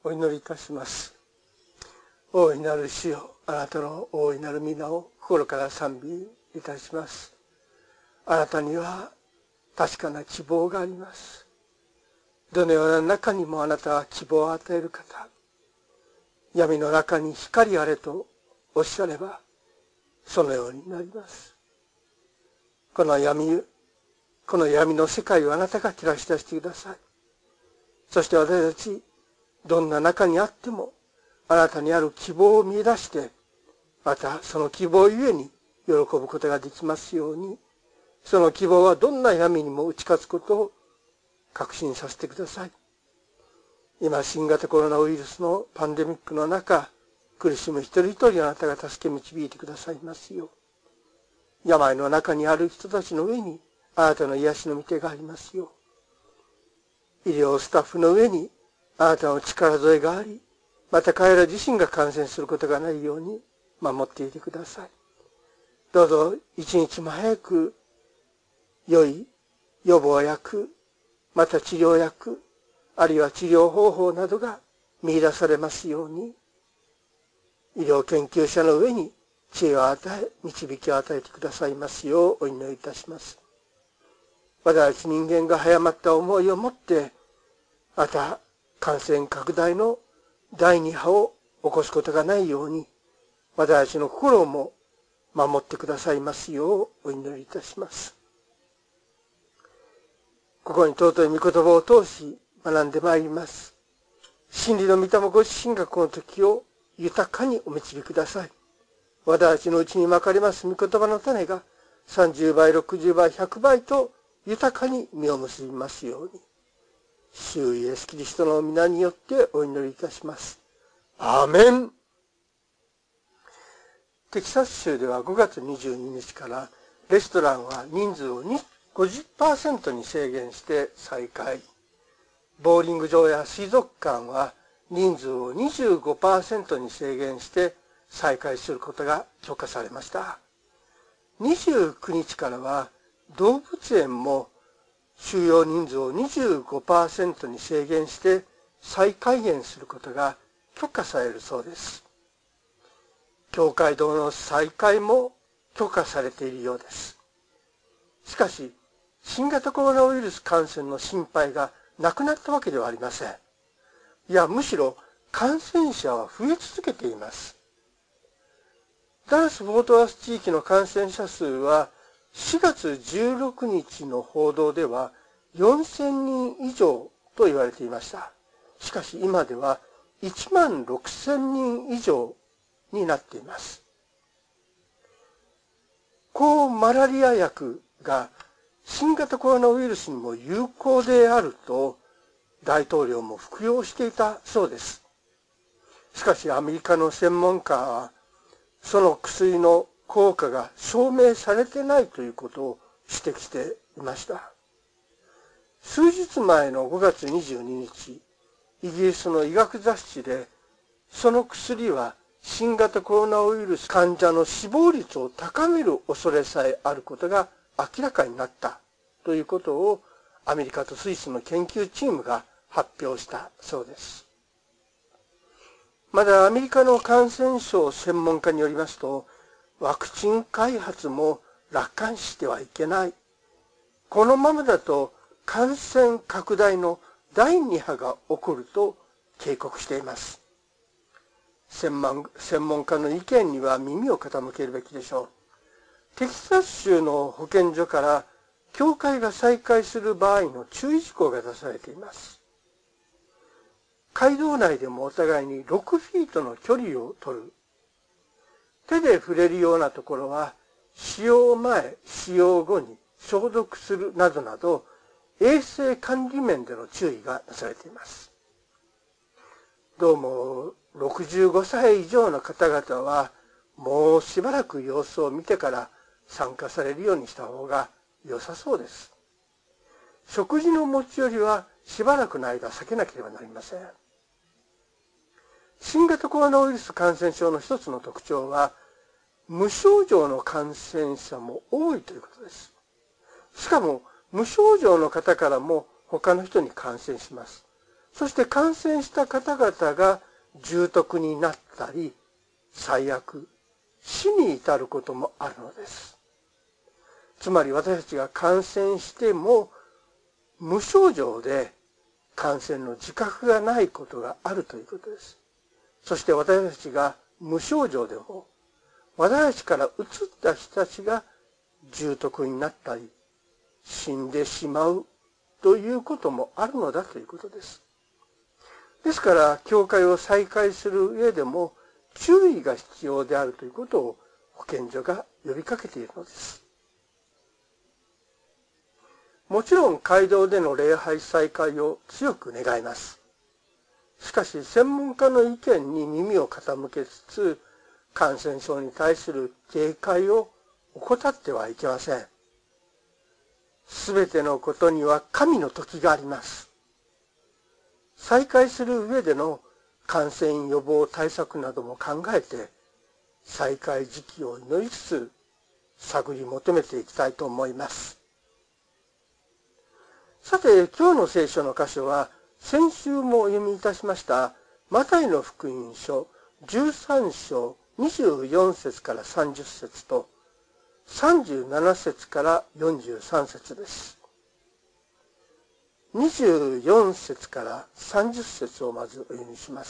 お祈りいたします。大いなる主よ、あなたの大いなる皆を心から賛美いたします。あなたには確かな希望があります。どのような中にもあなたは希望を与える方。闇の中に光あれとおっしゃれば、そのようになります。この闇の世界をあなたが照らし出してください。そして私たち、どんな中にあっても、あなたにある希望を見出して、またその希望ゆえに喜ぶことができますように、その希望はどんな闇にも打ち勝つことを確信させてください。今、新型コロナウイルスのパンデミックの中、苦しむ一人一人あなたが助け導いてくださいますよう。病の中にある人たちの上にあなたの癒しの御手がありますよう。医療スタッフの上にあなたの力添えがあり、また彼ら自身が感染することがないように守っていてください。どうぞ一日も早く良い予防薬、また治療薬、あるいは治療方法などが見出されますように、医療研究者の上に知恵を与え、導きを与えてくださいますようお祈りいたします。私たち人間が早まった思いを持って、また感染拡大の第二波を起こすことがないように、私たちの心をも守ってくださいますようお祈りいたします。ここに尊い御言葉を通し学んでまいります。真理の御霊ご自身がこの時を豊かにお導きください。私たちのうちにまかれます御言葉の種が30倍、60倍、100倍と豊かに実を結びますように。主イエスキリストの皆によってお祈りいたします。アーメン。テキサス州では5月22日からレストランは人数を50% に制限して再開。ボーリング場や水族館は人数を 25% に制限して再開することが許可されました。29日からは動物園も収容人数を 25% に制限して再開園することが許可されるそうです。教会堂の再開も許可されているようです。しかし、新型コロナウイルス感染の心配がなくなったわけではありません。いや、むしろ感染者は増え続けています。ダラス・フォートワース地域の感染者数は4月16日の報道では4000人以上と言われていました。しかし今では1万6000人以上になっています。抗マラリア薬が新型コロナウイルスにも有効であると大統領も服用していたそうです。しかしアメリカの専門家はその薬の効果が証明されてないということを指摘していました。数日前の5月22日、イギリスの医学雑誌でその薬は新型コロナウイルス患者の死亡率を高める恐れさえあることが明らかになったということをアメリカとスイスの研究チームが発表したそうです。まだアメリカの感染症専門家によりますと、ワクチン開発も楽観視してはいけない。このままだと感染拡大の第2波が起こると警告しています。専門家の意見には耳を傾けるべきでしょう。テキサス州の保健所から教会が再開する場合の注意事項が出されています。会堂内でもお互いに6フィートの距離を取る。手で触れるようなところは使用前、使用後に消毒するなどなど衛生管理面での注意がなされています。どうも65歳以上の方々はもうしばらく様子を見てから参加されるようにした方が良さそうです。食事の持ち寄りはしばらくの間避けなければなりません。新型コロナウイルス感染症の一つの特徴は無症状の感染者も多いということです。しかも無症状の方からも他の人に感染します。 そして感染した方々が重篤になったり、最悪、死に至ることもあるのです。つまり私たちが感染しても無症状で感染の自覚がないことがあるということです。そして私たちが無症状でも私たちから移った人たちが重篤になったり死んでしまうということもあるのだということです。ですから教会を再開する上でも注意が必要であるということを保健所が呼びかけているのです。もちろん会場での礼拝再開を強く願います。しかし専門家の意見に耳を傾けつつ、感染症に対する警戒を怠ってはいけません。すべてのことには神の時があります。再開する上での感染予防対策なども考えて、再開時期を祈りつつ探り求めていきたいと思います。さて、今日の聖書の箇所は、先週もお読みいたしました、マタイの福音書13章24節から30節と、37節から43節です。24節から30節をまずお読みします。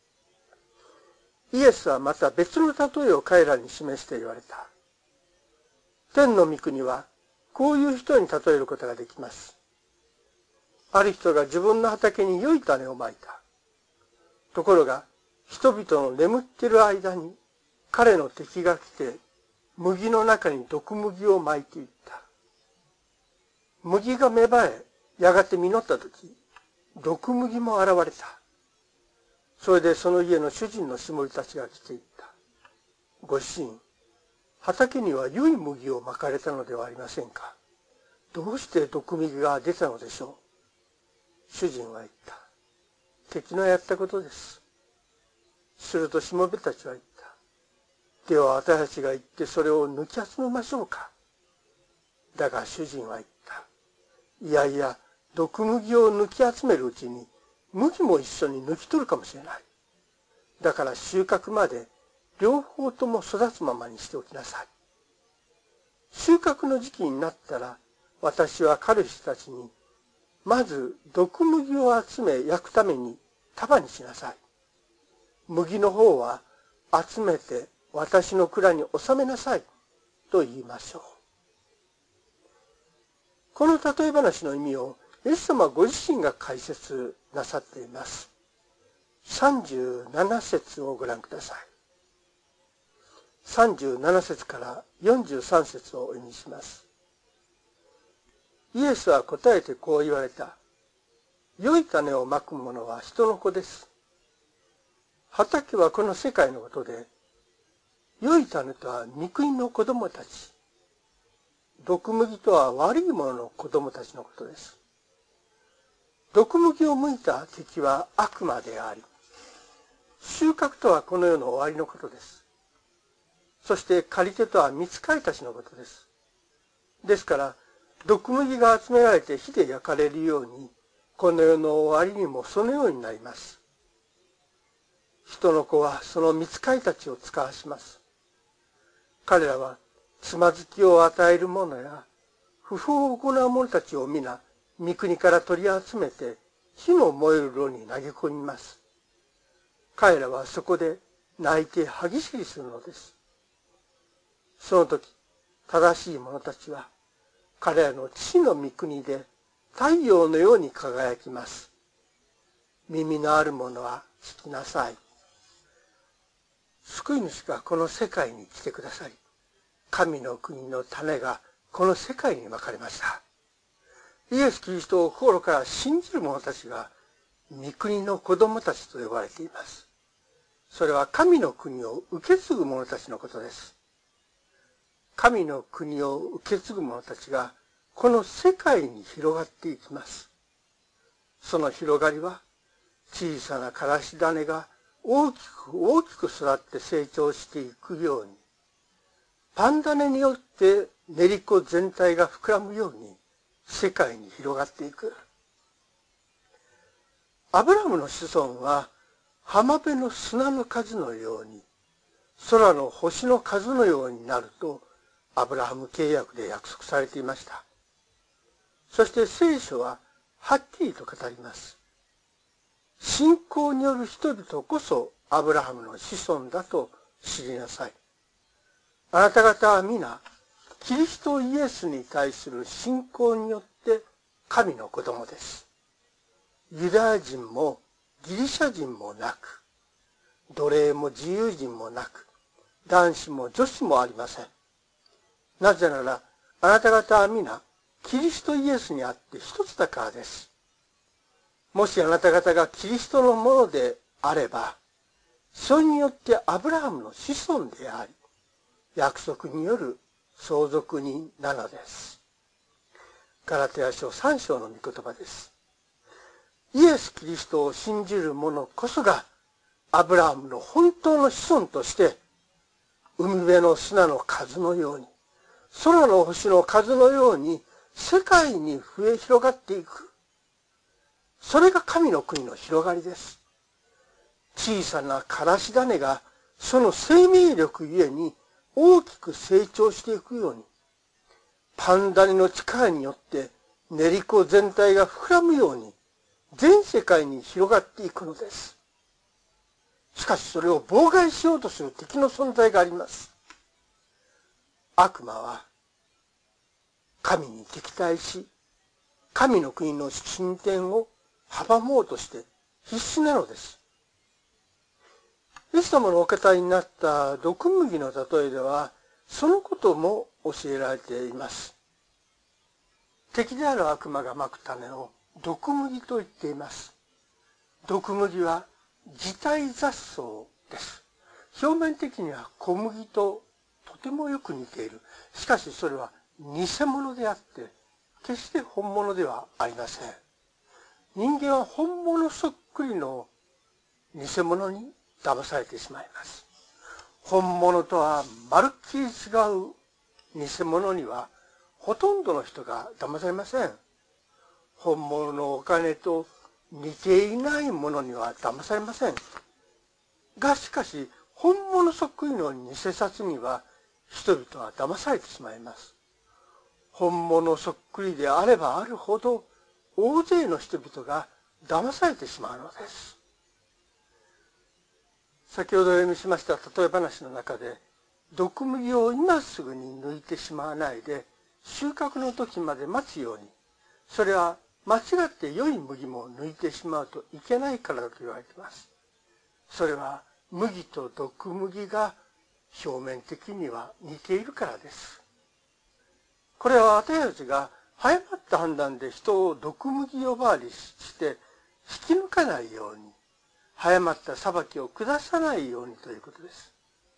イエスはまた別の例えを彼らに示して言われた。天の御国はこういう人に例えることができます。ある人が自分の畑に良い種をまいた。ところが人々の眠っている間に彼の敵が来て麦の中に毒麦をまいていった。麦が芽生えやがて実ったとき、毒麦も現れた。それでその家の主人のしもべたちが来ていった。ご主人、畑には良い麦をまかれたのではありませんか。どうして毒麦が出たのでしょう。主人は言った。敵のやったことです。するとしもべたちは言った。では私たちが行ってそれを抜き集めましょうか。だが主人は言った。いやいや、毒麦を抜き集めるうちに麦も一緒に抜き取るかもしれない。だから収穫まで両方とも育つままにしておきなさい。収穫の時期になったら私は彼氏たちにまず毒麦を集め焼くために束にしなさい。麦の方は集めて私の蔵に収めなさいと言いましょう。この例え話の意味をイエス様ご自身が解説なさっています。37節をご覧ください。37節から43節をお読みします。イエスは答えてこう言われた。良い種をまく者は人の子です。畑はこの世界のことで、良い種とは御国の子供たち。毒麦とは悪い者の子供たちのことです。毒麦を剥いた敵は悪魔であり、収穫とはこの世の終わりのことです。そして借り手とは御使いたちのことです。ですから、毒麦が集められて火で焼かれるように、この世の終わりにもそのようになります。人の子はその御使いたちを使わします。彼らはつまずきを与える者や不法を行う者たちを皆御国から取り集めて火の燃える炉に投げ込みます。彼らはそこで泣いて歯ぎしりするのです。その時正しい者たちは彼らの父の御国で太陽のように輝きます。耳のある者は聞きなさい。救い主がこの世界に来てくださり、神の国の種がこの世界にまかれました。イエス・キリストを心から信じる者たちが御国の子供たちと呼ばれています。それは神の国を受け継ぐ者たちのことです。神の国を受け継ぐ者たちがこの世界に広がっていきます。その広がりは小さなからし種が大きく育って成長していくように、パン種によって練り粉全体が膨らむように世界に広がっていく。 アブラハムの子孫は浜辺の砂の数のように、空の星の数のようになるとアブラハム契約で約束されていました。そして聖書ははっきりと語ります。信仰による人々こそアブラハムの子孫だと知りなさい。あなた方は皆、キリストイエスに対する信仰によって神の子供です。ユダヤ人もギリシャ人もなく、奴隷も自由人もなく、男子も女子もありません。なぜなら、あなた方は皆、キリストイエスにあって一つだからです。もしあなた方がキリストのものであれば、それによってアブラハムの子孫であり、約束による相続人なのです。ガラテヤ書3章の御言葉です。イエス・キリストを信じる者こそが、アブラハムの本当の子孫として、海辺の砂の数のように、空の星の数のように、世界に増え広がっていく。それが神の国の広がりです。小さなからし種が、その生命力ゆえに大きく成長していくように、パン種の力によって練り粉全体が膨らむように、全世界に広がっていくのです。しかしそれを妨害しようとする敵の存在があります。悪魔は神に敵対し、神の国の進展を阻もうとして必死なのです。イエス様のお語りになった毒麦の例えでは、そのことも教えられています。敵である悪魔がまく種を毒麦と言っています。毒麦は自体雑草です。表面的には小麦ととてもよく似ている。しかしそれは偽物であって、決して本物ではありません。人間は本物そっくりの偽物に騙されてしまいます。本物とはまるっきり違う偽物にはほとんどの人が騙されません。本物のお金と似ていないものには騙されません。がしかし、本物そっくりの偽札には人々は騙されてしまいます。本物そっくりであればあるほど大勢の人々が騙されてしまうのです。先ほど読みしました例え話の中で、毒麦を今すぐに抜いてしまわないで、収穫の時まで待つように、それは間違って良い麦も抜いてしまうといけないからだと言われています。それは麦と毒麦が表面的には似ているからです。これは私たちが早まった判断で人を毒麦呼ばわりして引き抜かないように、早まった裁きを下さないようにということです。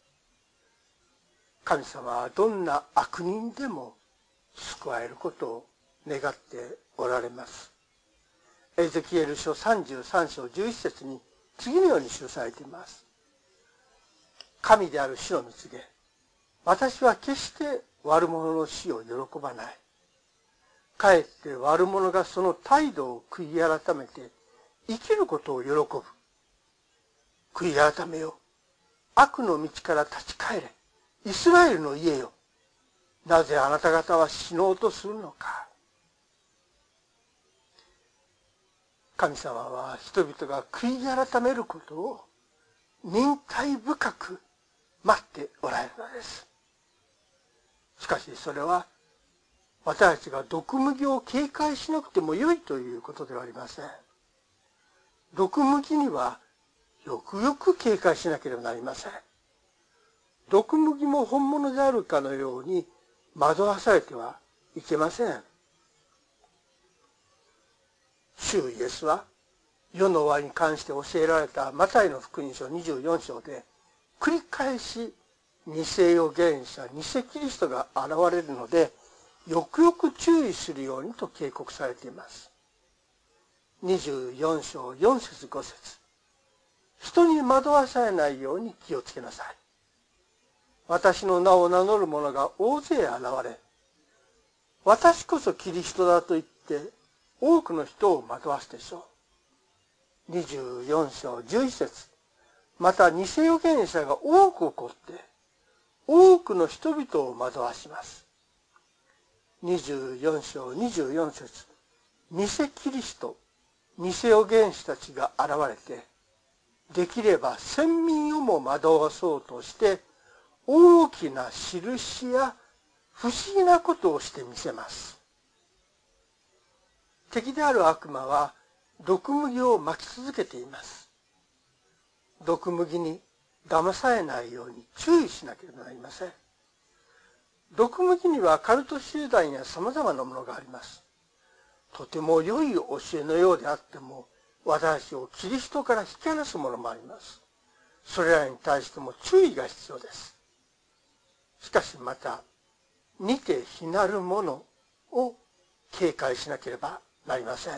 神様はどんな悪人でも救われることを願っておられます。エゼキエル書33章11節に次のように記されています。神である主の御告げ、私は決して悪者の死を喜ばない。かえって悪者がその態度を悔い改めて生きることを喜ぶ。悔い改めよ。悪の道から立ち返れ。イスラエルの家よ。なぜあなた方は死のうとするのか。神様は人々が悔い改めることを忍耐深く待っておられるのです。しかしそれは私たちが毒麦を警戒しなくてもよいということではありません。毒麦にはよくよく警戒しなければなりません。毒麦も本物であるかのように惑わされてはいけません。主イエスは世の終わりに関して教えられたマタイの福音書24章で繰り返し偽預言者、偽キリストが現れるのでよくよく注意するようにと警告されています。24章4節5節、人に惑わされないように気をつけなさい。私の名を名乗る者が大勢現れ、私こそキリストだと言って多くの人を惑わすでしょう。 24章11節、また偽預言者が多く起こって、多くの人々を惑わします。24章24節、偽キリスト、偽預言者たちが現れて、できれば先民をも惑わそうとして、大きな印や不思議なことをしてみせます。敵である悪魔は毒麦をまき続けています。毒麦に騙されないように注意しなければなりません。毒麦にはカルト集団や様々なものがあります。とても良い教えのようであっても、私たちをキリストから引き離すものもあります。それらに対しても注意が必要です。しかしまた、似て非なるものを警戒しなければなりません。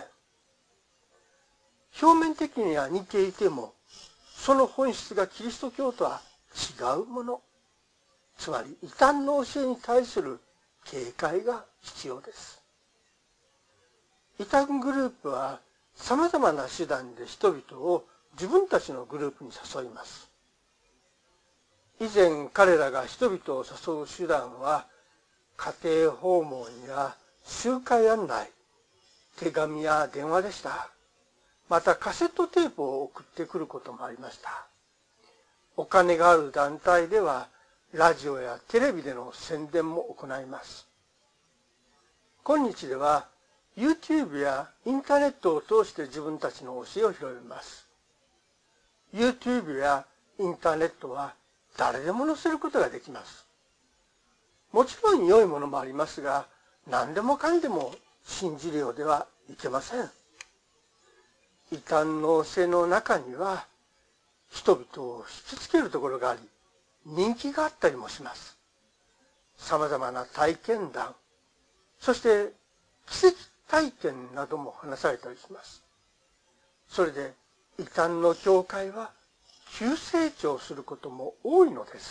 表面的には似ていても、その本質がキリスト教とは違うもの、つまり異端の教えに対する警戒が必要です。異端グループは様々な手段で人々を自分たちのグループに誘います。以前彼らが人々を誘う手段は、家庭訪問や集会案内、手紙や電話でした。またカセットテープを送ってくることもありました。お金がある団体では、ラジオやテレビでの宣伝も行います。今日では、YouTube やインターネットを通して自分たちの教えを広めます。YouTube やインターネットは誰でも載せることができます。もちろん良いものもありますが、何でもかんでも信じるようではいけません。異端の教えの中には、人々を引きつけるところがあり、人気があったりもします。様々な体験談、そして奇跡体験なども話されたりします。それで異端の教会は急成長することも多いのです。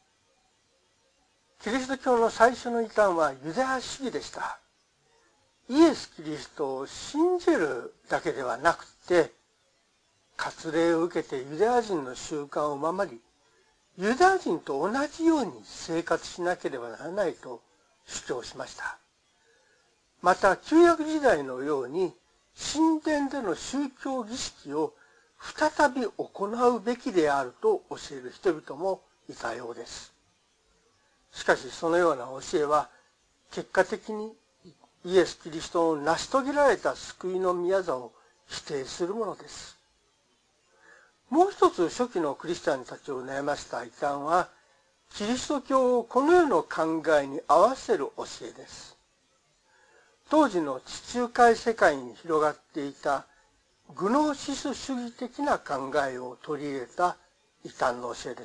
キリスト教の最初の異端はユダヤ主義でした。イエス・キリストを信じるだけではなくて、割礼を受けてユダヤ人の習慣を守り、ユダヤ人と同じように生活しなければならないと主張しました。また旧約時代のように神殿での宗教儀式を再び行うべきであると教える人々もいたようです。しかしそのような教えは結果的にイエス・キリストの成し遂げられた救いの宮座を否定するものです。もう一つ初期のクリスチャンたちを悩ませた異端は、キリスト教をこの世の考えに合わせる教えです。当時の地中海世界に広がっていたグノーシス主義的な考えを取り入れた異端の教えです。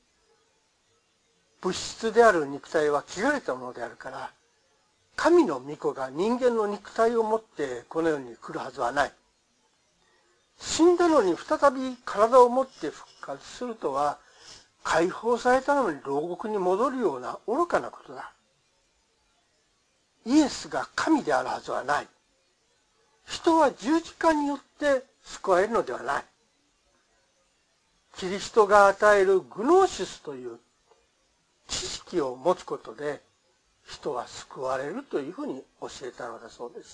物質である肉体は汚れたものであるから、神の御子が人間の肉体を持ってこの世に来るはずはない。死んだのに再び体を持って復活するとは、解放されたのに牢獄に戻るような愚かなことだ。イエスが神であるはずはない。人は十字架によって救われるのではない。キリストが与えるグノーシスという知識を持つことで人は救われるというふうに教えたのだそうです。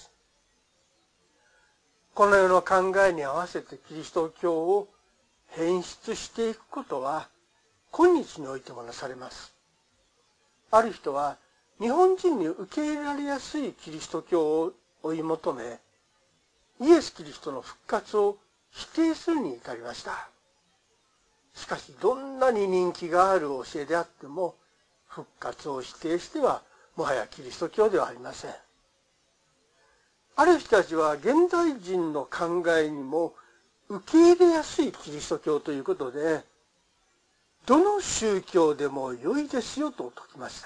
この世の考えに合わせてキリスト教を変質していくことは今日においてもなされます。ある人は日本人に受け入れられやすいキリスト教を追い求め、イエス・キリストの復活を否定するに至りました。しかしどんなに人気がある教えであっても、復活を否定してはもはやキリスト教ではありません。ある人たちは現代人の考えにも受け入れやすいキリスト教ということで、どの宗教でも良いですよと説きました。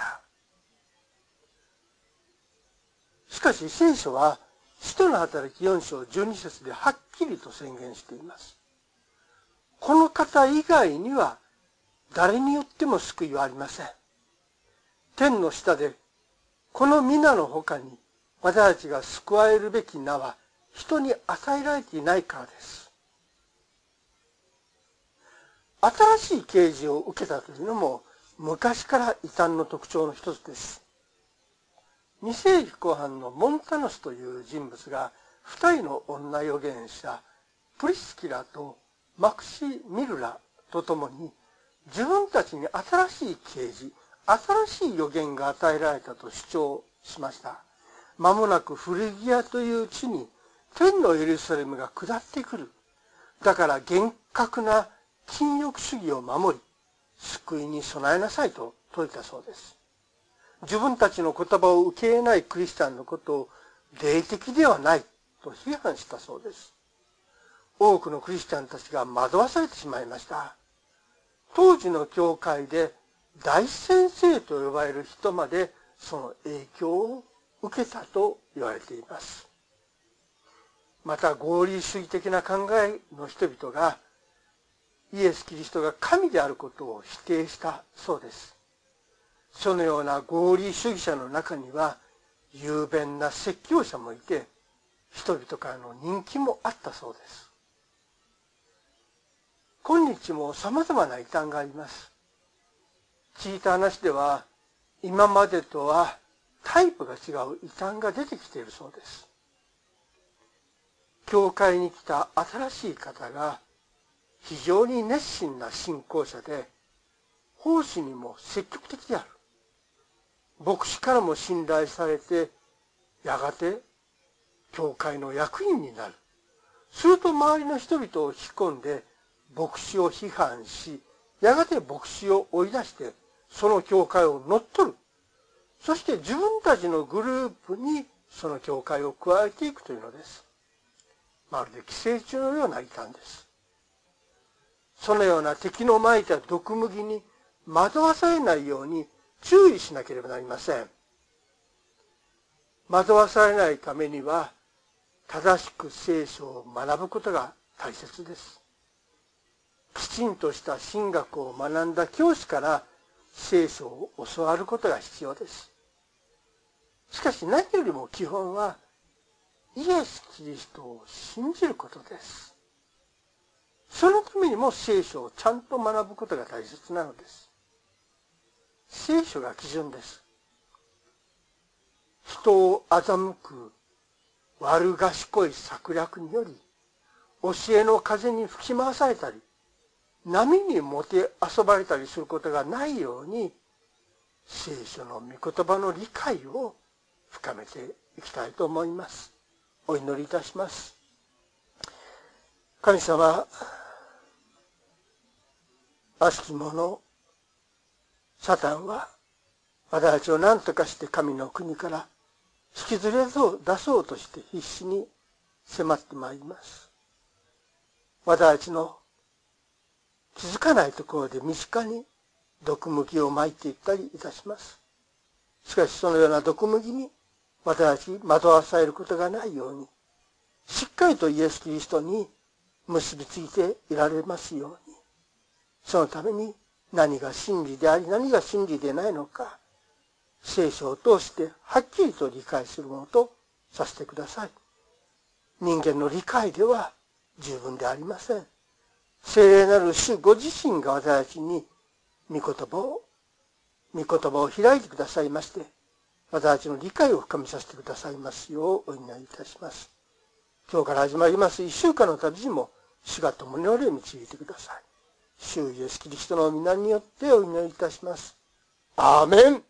しかし聖書は使徒の働き4章12節ではっきりと宣言しています。この方以外には誰によっても救いはありません。天の下でこの皆の他に私たちが救われるべき名は人に与えられていないからです。 新しい啓示を受けたというのも昔から異端の特徴の一つです。2世紀後半のモンタノスという人物が二人の女預言者プリスキラとマクシミルラと共に自分たちに新しい啓示、新しい預言が与えられたと主張しました。間もなくフリギアという地に天のエルサレムが下ってくる。だから厳格な禁欲主義を守り、救いに備えなさいと説いたそうです。自分たちの言葉を受け入れないクリスチャンのことを霊的ではないと批判したそうです。多くのクリスチャンたちが惑わされてしまいました。当時の教会で大先生と呼ばれる人までその影響を受けたと言われています。また合理主義的な考えの人々がイエス・キリストが神であることを否定したそうです。そのような合理主義者の中には雄弁な説教者もいて、人々からの人気もあったそうです。今日も様々な異端があります。聞いた話では、今までとはタイプが違う異端が出てきているそうです。教会に来た新しい方が非常に熱心な信仰者で、奉仕にも積極的である。牧師からも信頼されて、やがて教会の役員になる。すると周りの人々を引き込んで牧師を批判し、やがて牧師を追い出してその教会を乗っ取る。そして自分たちのグループにその教会を加えていくというのです。まるで寄生虫のような異端です。そのような敵のまいた毒麦に惑わされないように注意しなければなりません。惑わされないためには、正しく聖書を学ぶことが大切です。きちんとした神学を学んだ教師から聖書を教わることが必要です。しかし何よりも基本は、イエス・キリストを信じることです。そのためにも聖書をちゃんと学ぶことが大切なのです。聖書が基準です。人を欺く悪賢い策略により、教えの風に吹き回されたり、波にもてあそばれたりすることがないように、聖書の御言葉の理解を深めていきたいと思います。お祈りいたします。神様、悪しき者、サタンは私たちを何とかして神の国から引きずり出そうとして必死に迫ってまいります。私たちの気づかないところで身近に毒麦をまいていったりいたします。しかしそのような毒麦に私たち惑わされることがないように、しっかりとイエス・キリストに結びついていられますように、そのために何が真理であり何が真理でないのか、聖書を通してはっきりと理解するものとさせてください。人間の理解では十分でありません。聖霊なる主ご自身が私たちに御言葉を開いてくださいまして、私たちの理解を深めさせてくださいますようお祈りいたします。今日から始まります一週間の旅路も主が共におられ導いてください。主イエスキリストの皆によってお祈りいたします。アーメン。